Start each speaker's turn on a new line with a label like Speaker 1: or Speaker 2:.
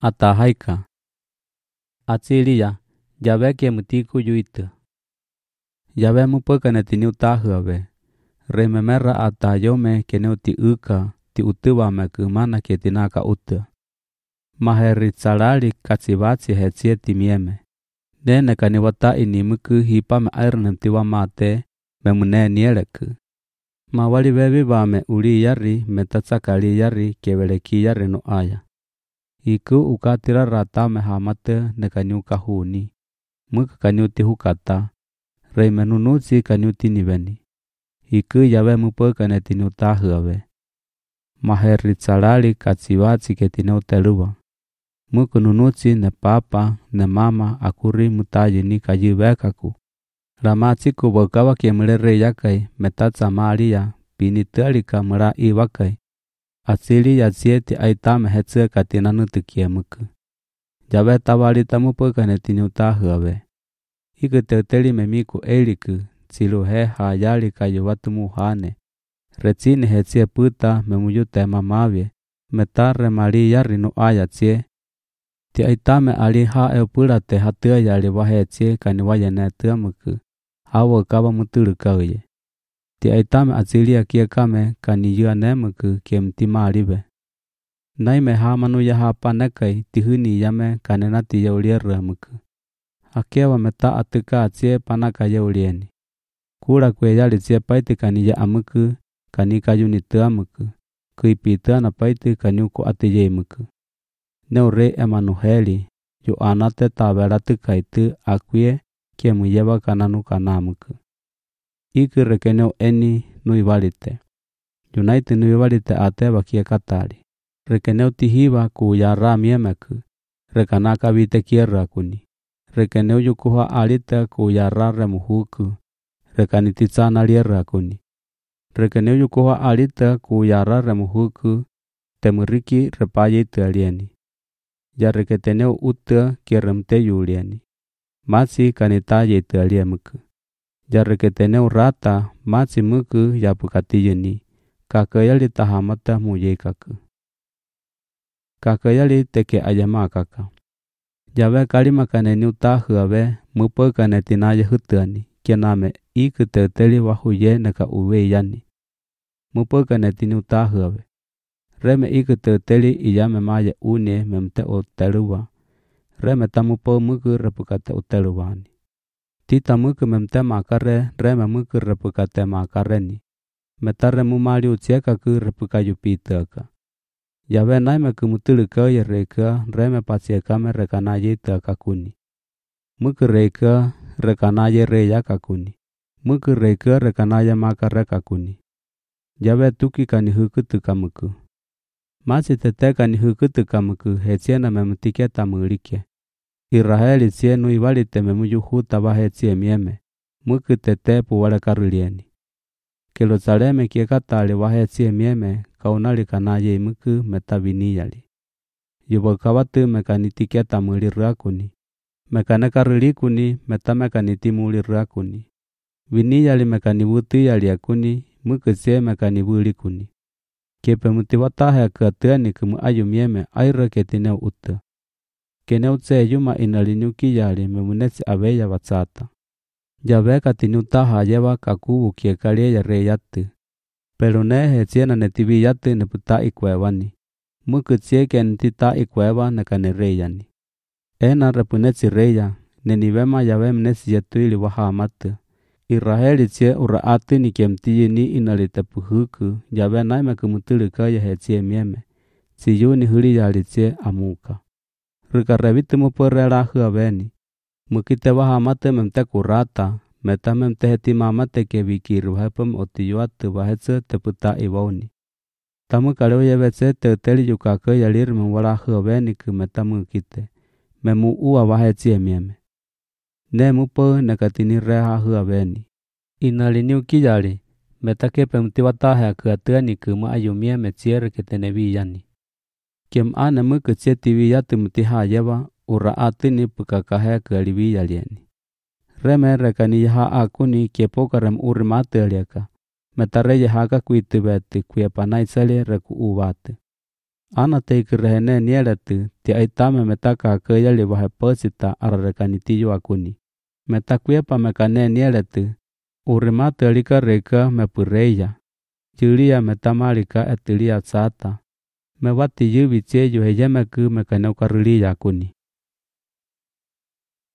Speaker 1: Atahaika. Atsilia, Yahvé kie mutiku yuita. Yahvé mupökane ti niutahüave. Rememerra atayome ke neuti uka ti utywame kymana kie tinaka uta. Maheritsalali katsivatsi hetsie timieme. Nene kaniwata inimyky hipame airnem tiwamate memune nieleky. Mawali vevivame uliyari metatsakali kevelekiyari no aya. Iku ukatira ratame hamate nekaniuka huni. Myky kaniuti hukata. Reimenunutsi kaniuti niveni. Iku Yahvé mupökane tiniutahüave. Maheritsalali katsivatsi ke tineuteluwa. Myky nunutsi ne papa ne mama akuri mutayi ni kayivekaku. Ramatsiku bokawa kiemle reyakai metatsamalia pinitelika mra iwakai. Atsili yatsieti aitame hetsie katinanutu kiemyky. Yahvé tavalita mupökane tiniutahüave. Iky teuteli memiku eliky tsiluhe hayali kayuwatu muhane. Retsini hetsie pyta memuyutema mavie metarre maliyari no aya tsie. Ti aitame ali haeupylate hatyayali wahetsie kaniwayene tyamyky hawakawa mutylykauye. Ti aitame atsilia kiekame kaniyyanemyky kiemtimalive. Naime hamanuya hapanekai tihyniyame kanenatiyeulieriamyky. Hakewa meta atyka atsie panakayeulieni. Kula kweyali tsie paiti kaniyaamyky kanikayunityamyky. Kuypityana paiti kaniuku atiyemyky. Neurei Emanuheli yu'anate tavelatykaity akwie kiemuyeva kananukanamyky. Iky rekeneu eni nuivalite. Yunaiti nuivalite ateva kiekatali. Rekeneu tihiva kuyarra miemeky. Rekanakavite kierrakuni. Rekeneu yukuha alite kuyarra remuhuky. Rekanititsana lierrakuni. Rekeneu yukuha alite kuyarra remuhuky. Temyriki repayite alieni. Ya reketeneu uta kierremteyulieni. Matsi kanitayite aliemyky. Ya reketeneu rata matsi myky yapykatiyeni. Kakayali tahamata muyeikaky. Kakayali teke ayamakaka. Yahvé kalimakane niutahüave mupökane tinayehytyani kiename iky teuteli wahuye neka uveyani. Mupökane tiniutahüave. Reme iky teuteli iyame maye unie memte uteluwa. Reme tamupö myky repykate uteluwani. Tita myky memte makare reme myky repykate makareni. Metarre mumali utsiekaky repykayupityaka. Yahvé naimeky mutylykauye reika reme patsiekame rekanayeityakakuni. Myky reika rekanaye reyakakuni. Myky reika rekanaye makarekakuni. Yahvé tuki kanihykytykamyky. Matsi tete kanihykytykamyky hetsiena memutikietamälikie. Israeli tsie nuivalite memuyuhuta wahetsie mieme. Myky tete puwalekarylieni. Jerusaleme kiekatali wahetsie mieme kaunali kanayemyky metaviniyali. Yubokawaty mekanitiketamälirrakuni. Mekanekarylikuni metamekanitimulirrakuni. Viniyali mekaniwutiyaliakuni myky tsie mekaniwälikuni. Kiepemutiwataheaky atyaniky muayu mieme airra ketineu uta. Keneu tse yuma inaliniukiyali memunetsi aveya watsata. Yahvé katiniutahayewa kakuwu kiekaliya reyaty. Pero nehe tsiena netiviyaty nepyta'ikwewani. Myky tsie kenitita'ikweva nekanireyani. Ena repynetsi reya, nenivema Yahvé mnetsi yetuyli wahamate. Israeli tsie ura'atyni kiemtiyini inalitepyhyky Yahvé naimeky mutylykauye hetsie mieme. Tsiyuni hyliyali tsie amuka. Rykarevity mupärelahüaveni. Mykite wahamate memte kurata. Meta memte hetimamate kevikiri wahepame otiyuaty wahetse tepyta'iwauni. Tamykaleuyewe tse teuteli yukakayaliri memwalahüaveniky meta mykite. Memu'uwa wahetsie mieme. Ne mupä nekatinirehahüaveni. Inaliniukiyali meta kepemutiwataheaky atyaniky muayu mieme tsie reketeneviyani. Kiem'ane myky tsie tiviyaty mutihayewa ura'atyni pykakaheaky aliviyalieni. Reme rekaniyaha'akuni kiepoka rem'urimatyaliaka. Meta reyehakakuityveti kuyepanaitsali reku'uwaty. Ana teiki rehene nieletu, ti aitame metaka keyali wahe posita ararekanitiyo akuni. Metakuepa mekane nieletu, urimate alika reka mepureya. Julia metamalika etilia sata. Mewati yubi cheyo heyemeku mekaneukariliya akuni.